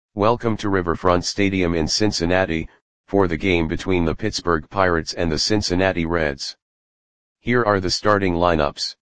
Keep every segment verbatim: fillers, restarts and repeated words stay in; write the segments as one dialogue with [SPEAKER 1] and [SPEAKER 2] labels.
[SPEAKER 1] Welcome to Riverfront Stadium in Cincinnati, for the game between the Pittsburgh Pirates and the Cincinnati Reds. Here are the starting lineups.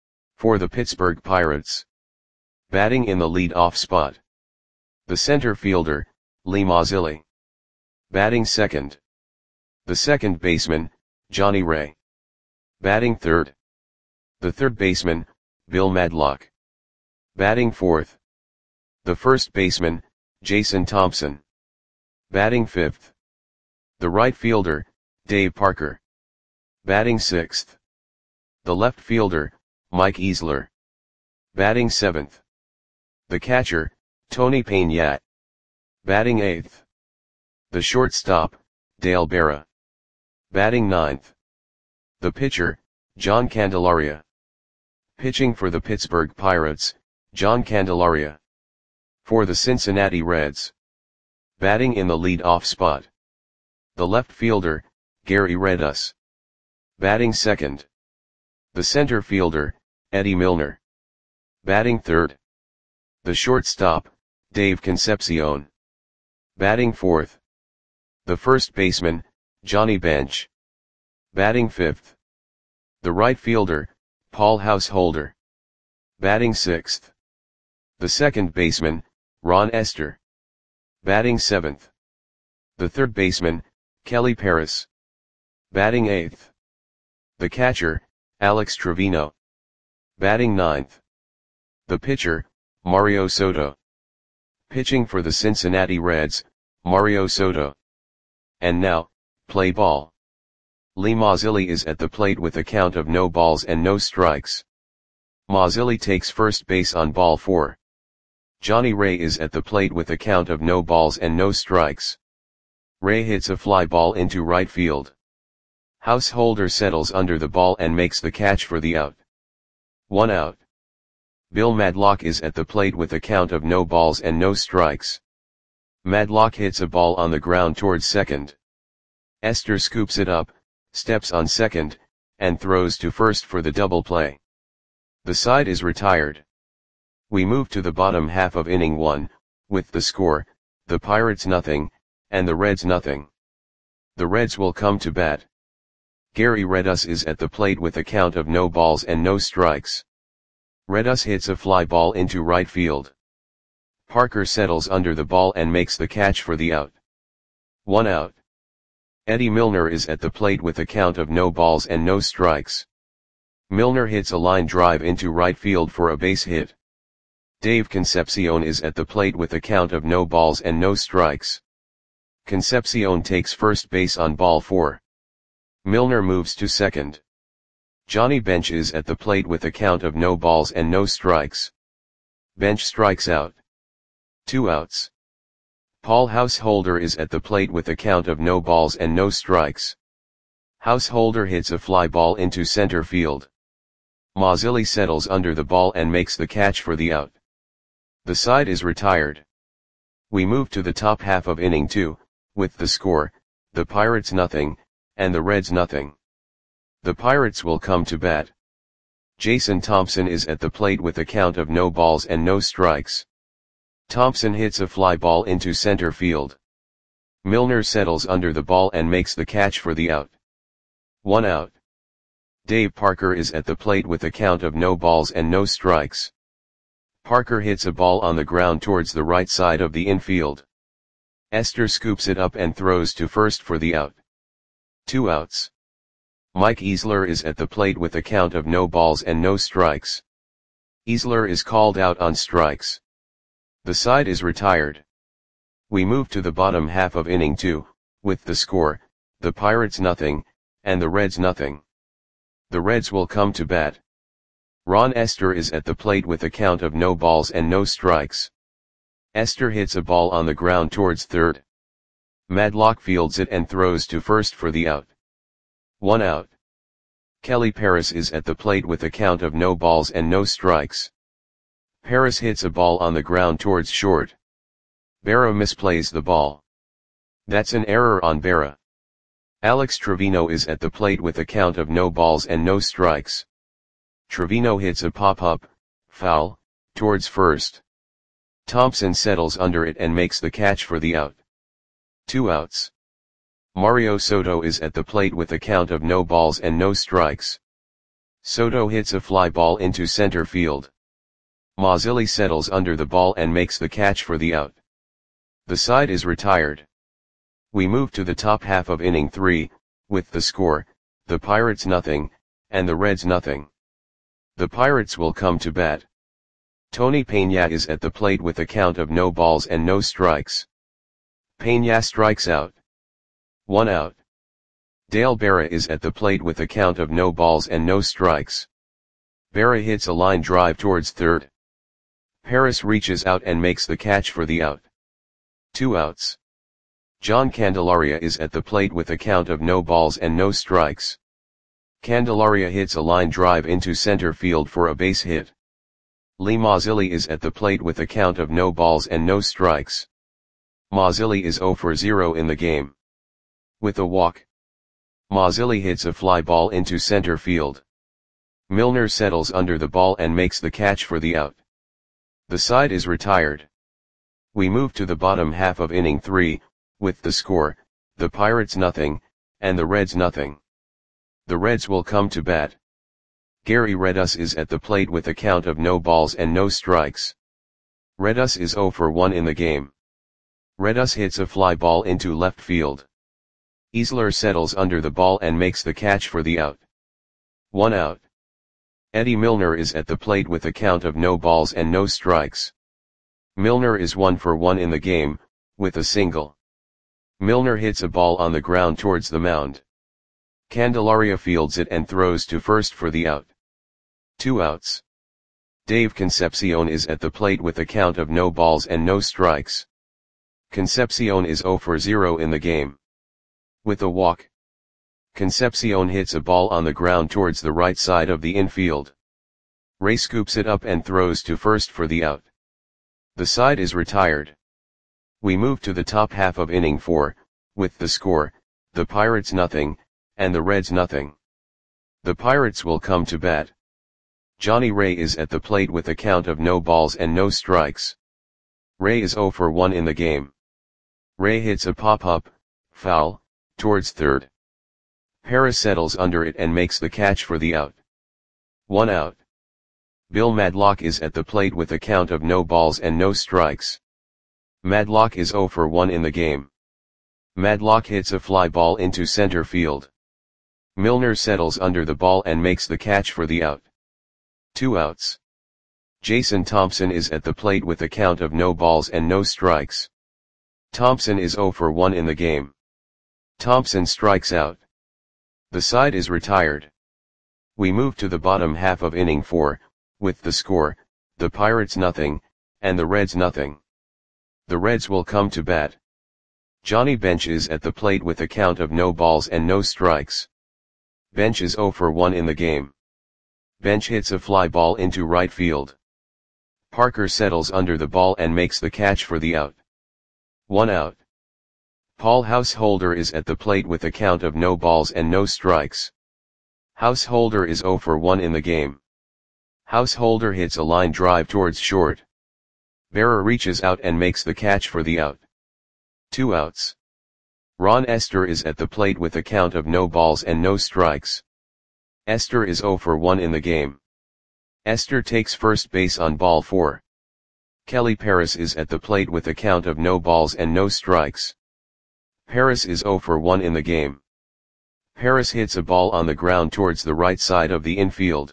[SPEAKER 1] For the Pittsburgh Pirates. Batting in the lead-off spot. The center fielder, Lee Mazzilli. Batting second. The second baseman, Johnny Ray. Batting third. The third baseman, Bill Madlock. Batting fourth. The first baseman, Jason Thompson. Batting fifth. The right fielder, Dave Parker. Batting sixth. The left fielder, Mike Easler. Batting seventh. The catcher, Tony Peña. Batting eighth. The shortstop, Dale Berra. Batting ninth. The pitcher, John Candelaria. Pitching for the Pittsburgh Pirates, John Candelaria. For the Cincinnati Reds. Batting in the lead-off spot. The left fielder, Gary Redus. Batting second. The center fielder, Eddie Milner. Batting third. The shortstop, Dave Concepcion. Batting fourth. The first baseman, Johnny Bench. Batting fifth. The right fielder, Paul Householder. Batting sixth. The second baseman, Ron Esther. Batting seventh. The third baseman, Kelly Paris. Batting eighth. The catcher, Alex Trevino. Batting ninth. The pitcher, Mario Soto. Pitching for the Cincinnati Reds, Mario Soto. And now, play ball. Lee Mazzilli is at the plate with a count of no balls and no strikes. Mazzilli takes first base on ball four. Johnny Ray is at the plate with a count of no balls and no strikes. Ray hits a fly ball into right field. Householder settles under the ball and makes the catch for the out. One out. Bill Madlock is at the plate with a count of no balls and no strikes. Madlock hits a ball on the ground towards second. Esther scoops it up, steps on second, and throws to first for the double play. The side is retired. We move to the bottom half of inning one, with the score, the Pirates nothing, and the Reds nothing. The Reds will come to bat. Gary Redus is at the plate with a count of no balls and no strikes. Redus hits a fly ball into right field. Parker settles under the ball and makes the catch for the out. One out. Eddie Milner is at the plate with a count of no balls and no strikes. Milner hits a line drive into right field for a base hit. Dave Concepcion is at the plate with a count of no balls and no strikes. Concepcion takes first base on ball four. Milner moves to second. Johnny Bench is at the plate with a count of no balls and no strikes. Bench strikes out. Two outs. Paul Householder is at the plate with a count of no balls and no strikes. Householder hits a fly ball into center field. Mazzilli settles under the ball and makes the catch for the out. The side is retired. We move to the top half of inning two, with the score, the Pirates nothing, and the Reds nothing. The Pirates will come to bat. Jason Thompson is at the plate with a count of no balls and no strikes. Thompson hits a fly ball into center field. Milner settles under the ball and makes the catch for the out. One out. Dave Parker is at the plate with a count of no balls and no strikes. Parker hits a ball on the ground towards the right side of the infield. Esther scoops it up and throws to first for the out. Two outs. Mike Easler is at the plate with a count of no balls and no strikes. Easler is called out on strikes. The side is retired. We move to the bottom half of inning two, with the score, the Pirates nothing, and the Reds nothing. The Reds will come to bat. Ron Esther is at the plate with a count of no balls and no strikes. Esther hits a ball on the ground towards third. Madlock fields it and throws to first for the out. One out. Kelly Paris is at the plate with a count of no balls and no strikes. Paris hits a ball on the ground towards short. Berra misplays the ball. That's an error on Berra. Alex Trevino is at the plate with a count of no balls and no strikes. Trevino hits a pop-up, foul, towards first. Thompson settles under it and makes the catch for the out. Two outs. Mario Soto is at the plate with a count of no balls and no strikes. Soto hits a fly ball into center field. Mazzilli settles under the ball and makes the catch for the out. The side is retired. We move to the top half of inning three, with the score, the Pirates nothing, and the Reds nothing. The Pirates will come to bat. Tony Peña is at the plate with a count of no balls and no strikes. Peña strikes out. One out. Dale Berra is at the plate with a count of no balls and no strikes. Berra hits a line drive towards third. Paris reaches out and makes the catch for the out. Two outs. John Candelaria is at the plate with a count of no balls and no strikes. Candelaria hits a line drive into center field for a base hit. Lee Mazzilli is at the plate with a count of no balls and no strikes. Mazzilli is zero for zero in the game. With a walk. Mazzilli hits a fly ball into center field. Milner settles under the ball and makes the catch for the out. The side is retired. We move to the bottom half of inning three, with the score, the Pirates nothing, and the Reds nothing. The Reds will come to bat. Gary Redus is at the plate with a count of no balls and no strikes. Redus is zero for one in the game. Redus hits a fly ball into left field. Easler settles under the ball and makes the catch for the out. One out. Eddie Milner is at the plate with a count of no balls and no strikes. Milner is one for one in the game, with a single. Milner hits a ball on the ground towards the mound. Candelaria fields it and throws to first for the out. Two outs. Dave Concepcion is at the plate with a count of no balls and no strikes. Concepcion is zero for zero in the game. With a walk. Concepcion hits a ball on the ground towards the right side of the infield. Ray scoops it up and throws to first for the out. The side is retired. We move to the top half of inning four, with the score, the Pirates nothing, and the Reds nothing. The Pirates will come to bat. Johnny Ray is at the plate with a count of no balls and no strikes. Ray is zero for one in the game. Ray hits a pop-up, foul, towards third. Paris settles under it and makes the catch for the out. One out. Bill Madlock is at the plate with a count of no balls and no strikes. Madlock is zero for one in the game. Madlock hits a fly ball into center field. Milner settles under the ball and makes the catch for the out. Two outs. Jason Thompson is at the plate with a count of no balls and no strikes. Thompson is zero for one in the game. Thompson strikes out. The side is retired. We move to the bottom half of inning four, with the score, the Pirates nothing, and the Reds nothing. The Reds will come to bat. Johnny Bench is at the plate with a count of no balls and no strikes. Bench is zero for one in the game. Bench hits a fly ball into right field. Parker settles under the ball and makes the catch for the out. One out. Paul Householder is at the plate with a count of no balls and no strikes. Householder is zero for one in the game. Householder hits a line drive towards short. Berra reaches out and makes the catch for the out. Two outs. Ron Esther is at the plate with a count of no balls and no strikes. Esther is zero for one in the game. Esther takes first base on ball four. Kelly Paris is at the plate with a count of no balls and no strikes. Paris is zero for one in the game. Paris hits a ball on the ground towards the right side of the infield.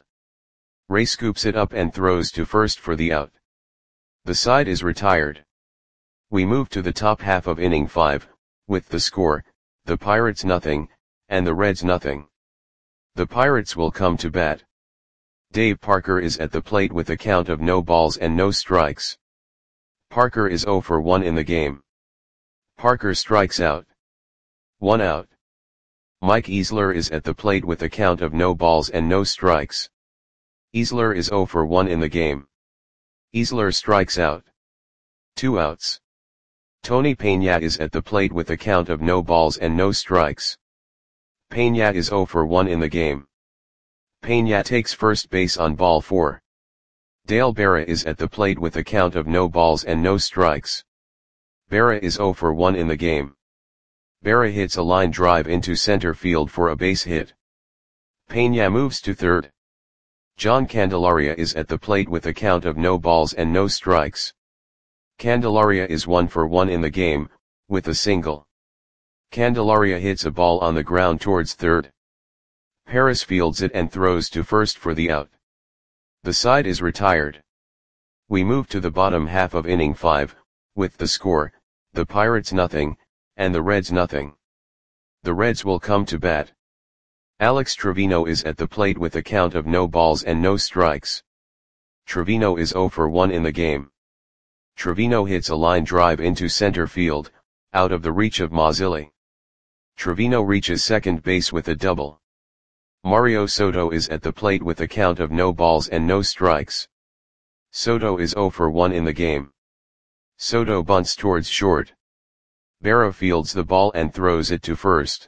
[SPEAKER 1] Ray scoops it up and throws to first for the out. The side is retired. We move to the top half of inning five, with the score, the Pirates nothing, and the Reds nothing. The Pirates will come to bat. Dave Parker is at the plate with a count of no balls and no strikes. Parker is zero for one in the game. Parker strikes out. One out. Mike Easler is at the plate with a count of no balls and no strikes. Easler is zero for one in the game. Easler strikes out. Two outs. Tony Peña is at the plate with a count of no balls and no strikes. Peña is zero for one in the game. Peña takes first base on ball four. Dale Berra is at the plate with a count of no balls and no strikes. Berra is zero for one in the game. Berra hits a line drive into center field for a base hit. Peña moves to third. John Candelaria is at the plate with a count of no balls and no strikes. Candelaria is one for one in the game, with a single. Candelaria hits a ball on the ground towards third. Paris fields it and throws to first for the out. The side is retired. We move to the bottom half of inning five, with the score, the Pirates nothing, and the Reds nothing. The Reds will come to bat. Alex Trevino is at the plate with a count of no balls and no strikes. Trevino is zero for one in the game. Trevino hits a line drive into center field, out of the reach of Mazzilli. Trevino reaches second base with a double. Mario Soto is at the plate with a count of no balls and no strikes. Soto is zero for one in the game. Soto bunts towards short. Berra fields the ball and throws it to first.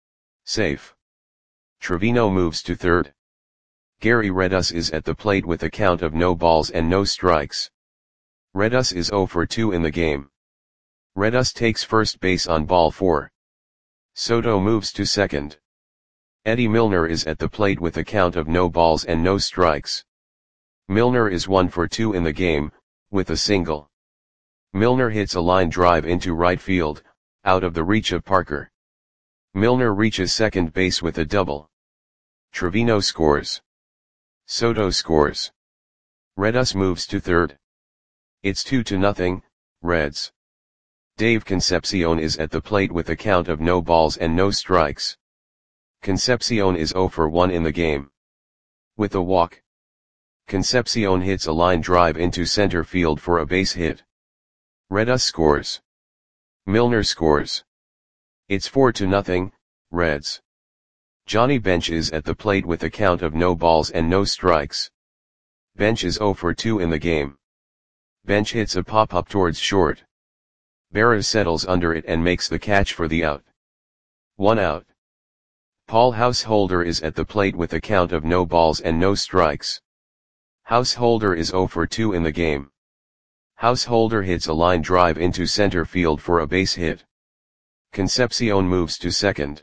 [SPEAKER 1] Safe. Trevino moves to third. Gary Redus is at the plate with a count of no balls and no strikes. Redus is zero for two in the game. Redus takes first base on ball four. Soto moves to second. Eddie Milner is at the plate with a count of no balls and no strikes. Milner is one for two in the game, with a single. Milner hits a line drive into right field, out of the reach of Parker. Milner reaches second base with a double. Trevino scores. Soto scores. Redus moves to third. It's two to nothing, Reds. Dave Concepcion is at the plate with a count of no balls and no strikes. Concepcion is zero for one in the game. With a walk. Concepcion hits a line drive into center field for a base hit. Redus scores. Milner scores. It's four to nothing, Reds. Johnny Bench is at the plate with a count of no balls and no strikes. Bench is zero for two in the game. Bench hits a pop-up towards short. Berra settles under it and makes the catch for the out. One out. Paul Householder is at the plate with a count of no balls and no strikes. Householder is zero for two in the game. Householder hits a line drive into center field for a base hit. Concepcion moves to second.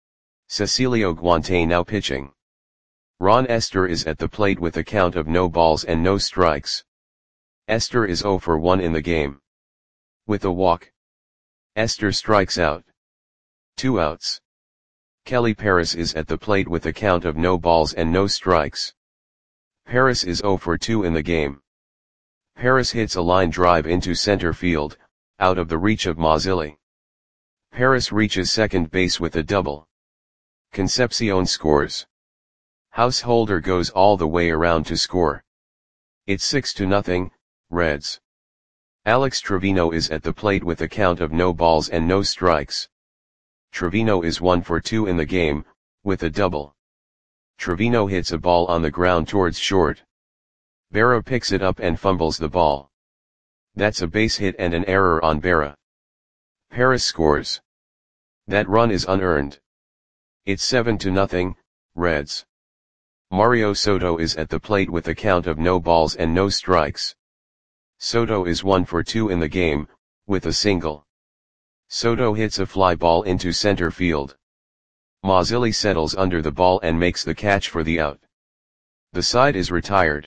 [SPEAKER 1] Cecilio Guante now pitching. Ron Esther is at the plate with a count of no balls and no strikes. Esther is zero for one in the game. With a walk. Esther strikes out. Two outs. Kelly Paris is at the plate with a count of no balls and no strikes. Paris is zero for two in the game. Paris hits a line drive into center field, out of the reach of Mazzilli. Paris reaches second base with a double. Concepcion scores. Householder goes all the way around to score. It's six to nothing, Reds. Alex Trevino is at the plate with a count of no balls and no strikes. Trevino is one for two in the game, with a double. Trevino hits a ball on the ground towards short. Berra picks it up and fumbles the ball. That's a base hit and an error on Berra. Paris scores. That run is unearned. It's seven to nothing, Reds. Mario Soto is at the plate with a count of no balls and no strikes. Soto is one for two in the game, with a single. Soto hits a fly ball into center field. Mazzilli settles under the ball and makes the catch for the out. The side is retired.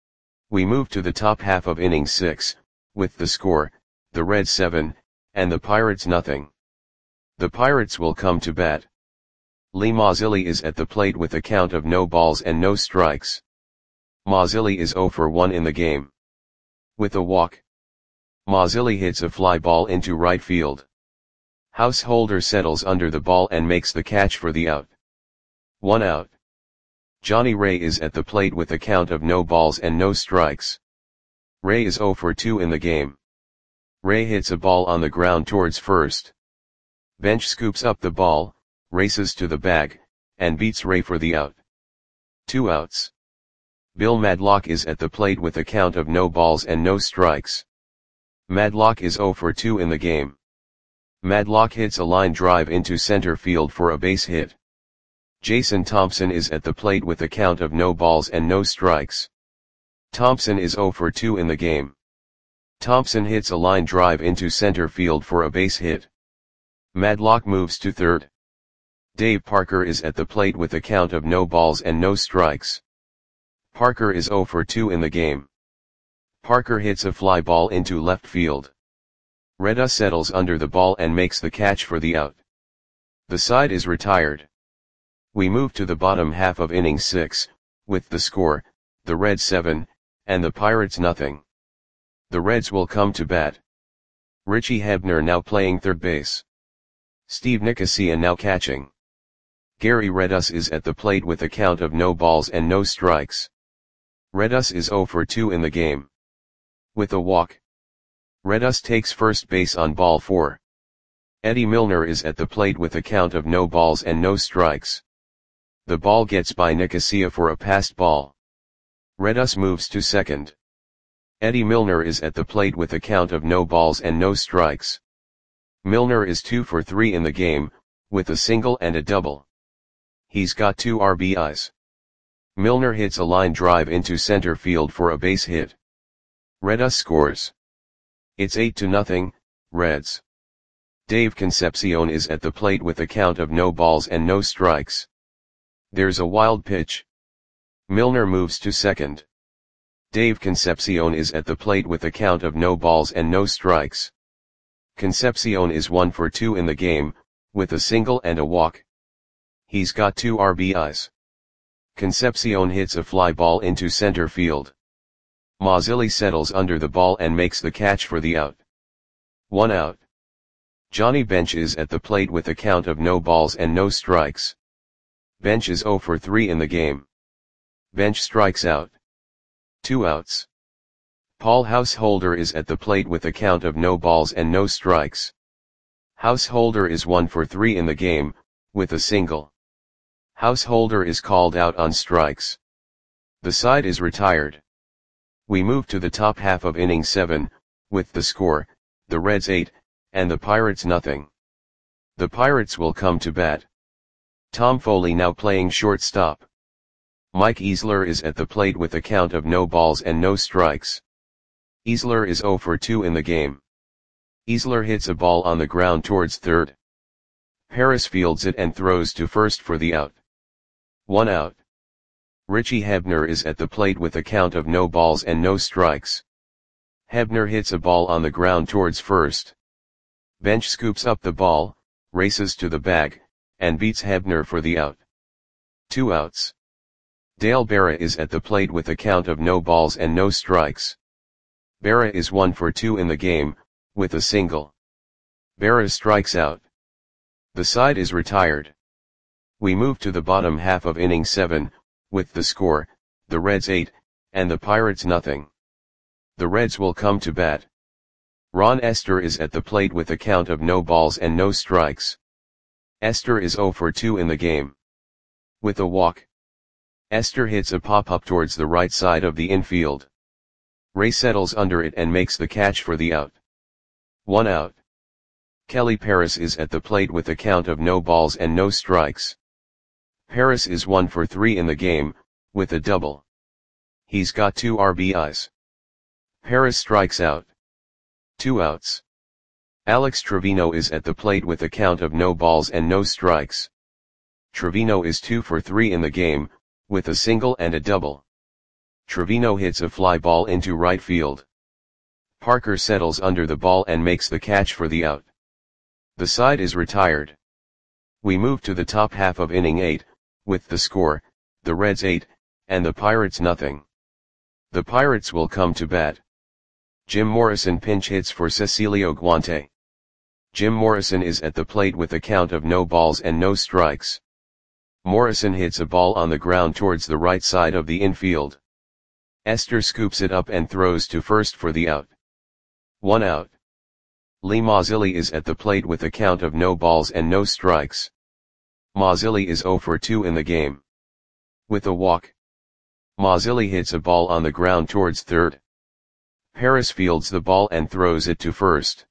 [SPEAKER 1] We move to the top half of inning six, with the score, the Reds seven, and the Pirates nothing. The Pirates will come to bat. Lee Mazzilli is at the plate with a count of no balls and no strikes. Mazzilli is zero for one in the game. With a walk. Mazzilli hits a fly ball into right field. Householder settles under the ball and makes the catch for the out. One out. Johnny Ray is at the plate with a count of no balls and no strikes. Ray is zero for two in the game. Ray hits a ball on the ground towards first. Bench scoops up the ball, races to the bag, and beats Ray for the out. Two outs. Bill Madlock is at the plate with a count of no balls and no strikes. Madlock is zero for two in the game. Madlock hits a line drive into center field for a base hit. Jason Thompson is at the plate with a count of no balls and no strikes. Thompson is zero for two in the game. Thompson hits a line drive into center field for a base hit. Madlock moves to third. Dave Parker is at the plate with a count of no balls and no strikes. Parker is zero for two in the game. Parker hits a fly ball into left field. Reda settles under the ball and makes the catch for the out. The side is retired. We move to the bottom half of inning six, with the score, the Reds seven, and the Pirates nothing. The Reds will come to bat. Richie Hebner now playing third base. Steve Nicosia now catching. Gary Redus is at the plate with a count of no balls and no strikes. Redus is zero for two in the game. With a walk. Redus takes first base on ball four. Eddie Milner is at the plate with a count of no balls and no strikes. The ball gets by Nicosia for a passed ball. Redus moves to second. Eddie Milner is at the plate with a count of no balls and no strikes. Milner is two for three in the game, with a single and a double. He's got two R B Is. Milner hits a line drive into center field for a base hit. Redus scores. It's eight to nothing, Reds. Dave Concepcion is at the plate with a count of no balls and no strikes. There's a wild pitch. Milner moves to second. Dave Concepcion is at the plate with a count of no balls and no strikes. Concepcion is one for two in the game, with a single and a walk. He's got two R B Is. Concepcion hits a fly ball into center field. Mazzilli settles under the ball and makes the catch for the out. One out. Johnny Bench is at the plate with a count of no balls and no strikes. Bench is zero for three in the game. Bench strikes out. Two outs. Paul Householder is at the plate with a count of no balls and no strikes. Householder is one for three in the game, with a single. Householder is called out on strikes. The side is retired. We move to the top half of inning seven, with the score, the Reds eight, and the Pirates nothing. The Pirates will come to bat. Tom Foley now playing shortstop. Mike Easler is at the plate with a count of no balls and no strikes. Easler is zero for two in the game. Easler hits a ball on the ground towards third. Harris fields it and throws to first for the out. One out. Richie Hebner is at the plate with a count of no balls and no strikes. Hebner hits a ball on the ground towards first. Bench scoops up the ball, races to the bag, and beats Hebner for the out. Two outs. Dale Berra is at the plate with a count of no balls and no strikes. Berra is one for two in the game, with a single. Berra strikes out. The side is retired. We move to the bottom half of inning seven, with the score, the Reds eight, and the Pirates nothing. The Reds will come to bat. Ron Esther is at the plate with a count of no balls and no strikes. Esther is zero for two in the game. With a walk. Esther hits a pop-up towards the right side of the infield. Ray settles under it and makes the catch for the out. One out. Kelly Paris is at the plate with a count of no balls and no strikes. Paris is one for three in the game, with a double. He's got two R B Is. Paris strikes out. Two outs. Alex Trevino is at the plate with a count of no balls and no strikes. Trevino is two for three in the game, with a single and a double. Trevino hits a fly ball into right field. Parker settles under the ball and makes the catch for the out. The side is retired. We move to the top half of inning eight, with the score, the Reds eight, and the Pirates nothing. The Pirates will come to bat. Jim Morrison pinch hits for Cecilio Guante. Jim Morrison is at the plate with a count of no balls and no strikes. Morrison hits a ball on the ground towards the right side of the infield. Esther scoops it up and throws to first for the out. One out. Lee Mazzilli is at the plate with a count of no balls and no strikes. Mazzilli is zero for two in the game. With a walk. Mazzilli hits a ball on the ground towards third. Paris fields the ball and throws it to first.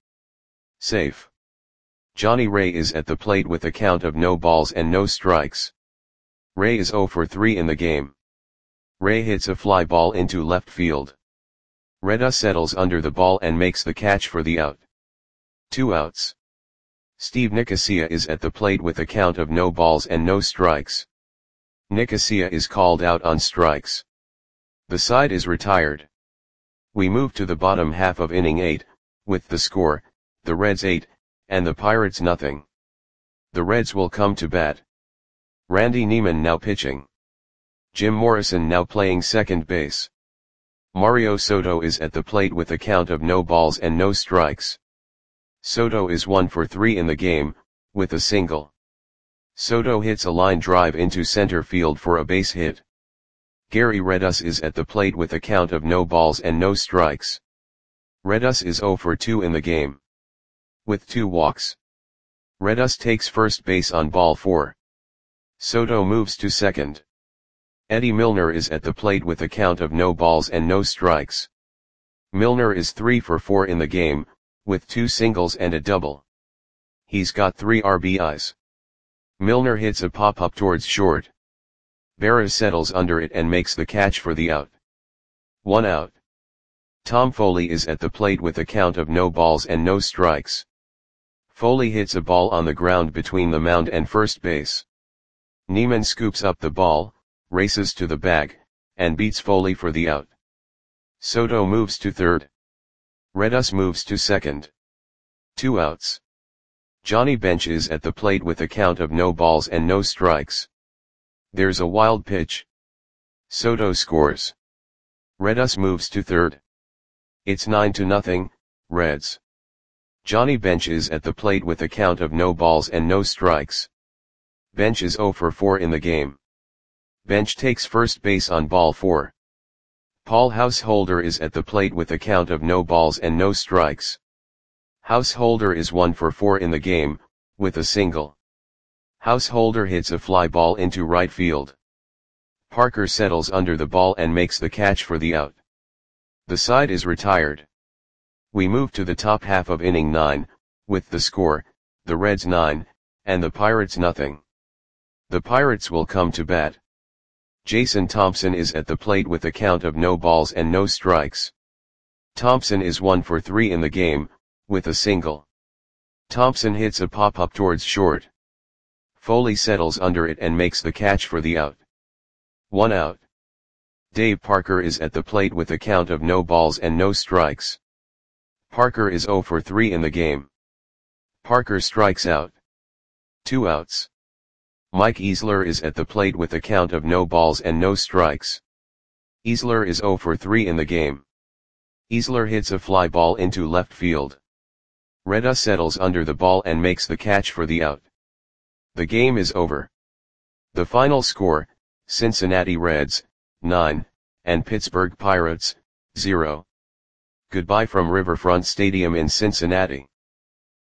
[SPEAKER 1] Safe. Johnny Ray is at the plate with a count of no balls and no strikes. Ray is zero for three in the game. Ray hits a fly ball into left field. Reda settles under the ball and makes the catch for the out. Two outs. Steve Nicosia is at the plate with a count of no balls and no strikes. Nicosia is called out on strikes. The side is retired. We move to the bottom half of inning eight, with the score, the Reds eight, and the Pirates nothing. The Reds will come to bat. Randy Neiman now pitching. Jim Morrison now playing second base. Mario Soto is at the plate with a count of no balls and no strikes. Soto is one for three in the game, with a single. Soto hits a line drive into center field for a base hit. Gary Redus is at the plate with a count of no balls and no strikes. Redus is zero for two in the game, with two walks. Redus takes first base on ball four. Soto moves to second. Eddie Milner is at the plate with a count of no balls and no strikes. Milner is three for four in the game, with two singles and a double. He's got three R B Is. Milner hits a pop-up towards short. Berra settles under it and makes the catch for the out. One out. Tom Foley is at the plate with a count of no balls and no strikes. Foley hits a ball on the ground between the mound and first base. Neiman scoops up the ball, races to the bag, and beats Foley for the out. Soto moves to third. Redus moves to second. Two outs. Johnny Bench is at the plate with a count of no balls and no strikes. There's a wild pitch. Soto scores. Redus moves to third. It's nine to nothing, Reds. Johnny Bench is at the plate with a count of no balls and no strikes. Bench is zero for four in the game. Bench takes first base on ball four. Paul Householder is at the plate with a count of no balls and no strikes. Householder is one for four in the game, with a single. Householder hits a fly ball into right field. Parker settles under the ball and makes the catch for the out. The side is retired. We move to the top half of inning nine, with the score, the Reds nine, and the Pirates nothing. The Pirates will come to bat. Jason Thompson is at the plate with a count of no balls and no strikes. Thompson is one for three in the game, with a single. Thompson hits a pop-up towards short. Foley settles under it and makes the catch for the out. One out. Dave Parker is at the plate with a count of no balls and no strikes. Parker is zero for three in the game. Parker strikes out. Two outs. Mike Easler is at the plate with a count of no balls and no strikes. Easler is zero for three in the game. Easler hits a fly ball into left field. Reda settles under the ball and makes the catch for the out. The game is over. The final score, Cincinnati Reds, nine, and Pittsburgh Pirates, zero. Goodbye from Riverfront Stadium in Cincinnati.